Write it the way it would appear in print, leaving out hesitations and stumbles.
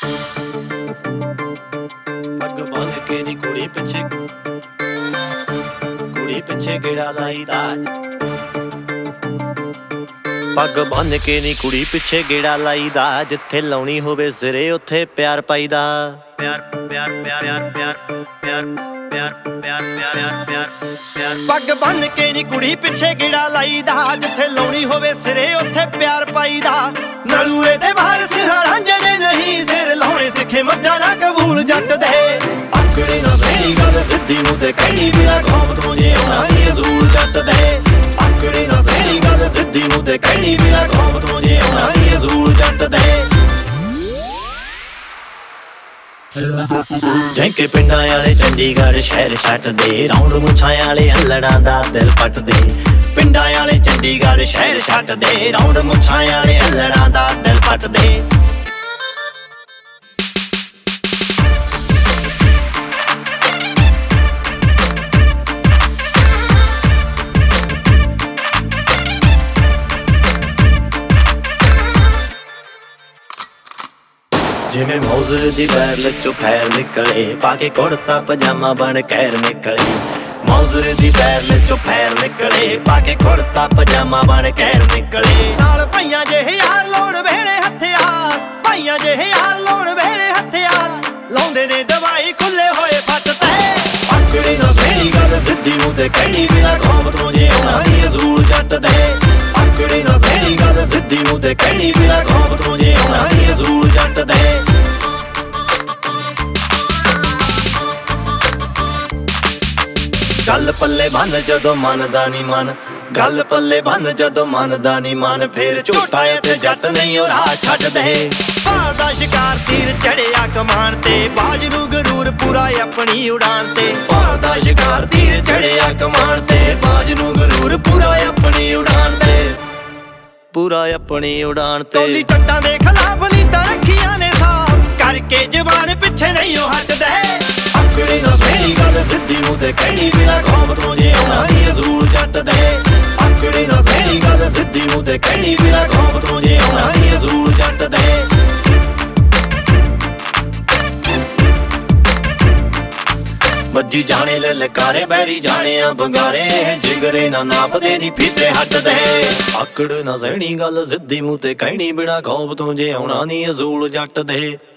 पग बंध के नी कुड़ी पिछे गेड़ा लाई दाज। पग बंध के नी कुड़ी पिछे गेड़ा लाई दा, जिथे लाउणी होवे सिरे उत्थे प्यार पाईदा। प्यार प्यार प्यार प्यार प्यार प्यार प्यार प्यार प्यार प्यार। पग बंध के नी कुड़ी पिछे गेड़ा लाई दा, जिथे लाउणी होवे सिरे उत्थे प्यार पाईदा। नलूए दे बाहर सिंहा रांझे ने नहीं, सिर लाउणे सिखे मज्जा ना कबूल जट दे। आकड़ी ना सही गल सिद्धी मूंह ते कहनी, बिना खौफ तो जे आउणा नहीं असूल जट दे। आकड़ी ना सही गल सिद्धी मूंह ते कहनी, बिना खौफ तो जे आउणा नहीं असूल जट दे। जैके पिंडां वाले चंडीगढ़ शहर छट दे, रौंद मुछां वाले अल्लड़ां दा दिल पट दे। पिंडां वाले चंडीगढ़ शहर छट दे, रौंद मुछां वाले अल्लड़ां दा दिल पट दे। जिमें मौजर दी बैरल चो फैर निकले, पाके कुड़ता पजामा बन कैर निकले। मौजर दी बैरल चो फैर निकले, पाके कुड़ता पजामा बन कैर निकले। नाल भाइयां जेहे यार लाउण वेले हथियार, भाइयां जेहे यार लाउण वेले हथियार। लाउंदे ने दवाई खुले होए फट ते। आकड़ी ना सही गल सिद्धी मूंह ते कहनी, बिना खौफ तो जे आउणा नहीं असूल जट दे। आकड़ी ना सही गल सिद्धी मूंह ते कहनी, बिना खौफ तो जे आउणा नहीं असूल जट दे। गल पल्ले बन जदों मनदा नी मन, गल पल्ले बन जदों मनदा नी मन। फिर झूठा ते जट नहीं ओ राह छड्ड दे। भाल दा शिकार तीर चढ़िया कमान ते, बाज नूं गरूर पूरा अपनी उड़ान ते। भाल दा शिकार तीर चढ़िया कमान ते, बाज नूं गरूर पूरा अपनी उड़ान ते। पूरा अपनी उड़ान ते। टोली टट्टां दे खिलाफ नीतां रखियां ने साफ, करके जवान पिछे नहीं ओ हटदे। आकड़ी ना सही गल सिद्धी मूंह ते कहनी, बिना खौफ तो जे आउणा नहीं असूल जट दे। आकड़ी ना सही गल सिद्धी मूंह ते कहनी, बिना खौफ तो जे आउणा नहीं असूल जट दे। वज्जी जाने ललकारे बैरी जाने आ बंगारे, जिगरे ना नापदे नी फीते हट दे। आकड़ ना सही गल सिद्धी मूंह ते कहनी, बिना खौफ तो जे आउणा नहीं असूल जट दे।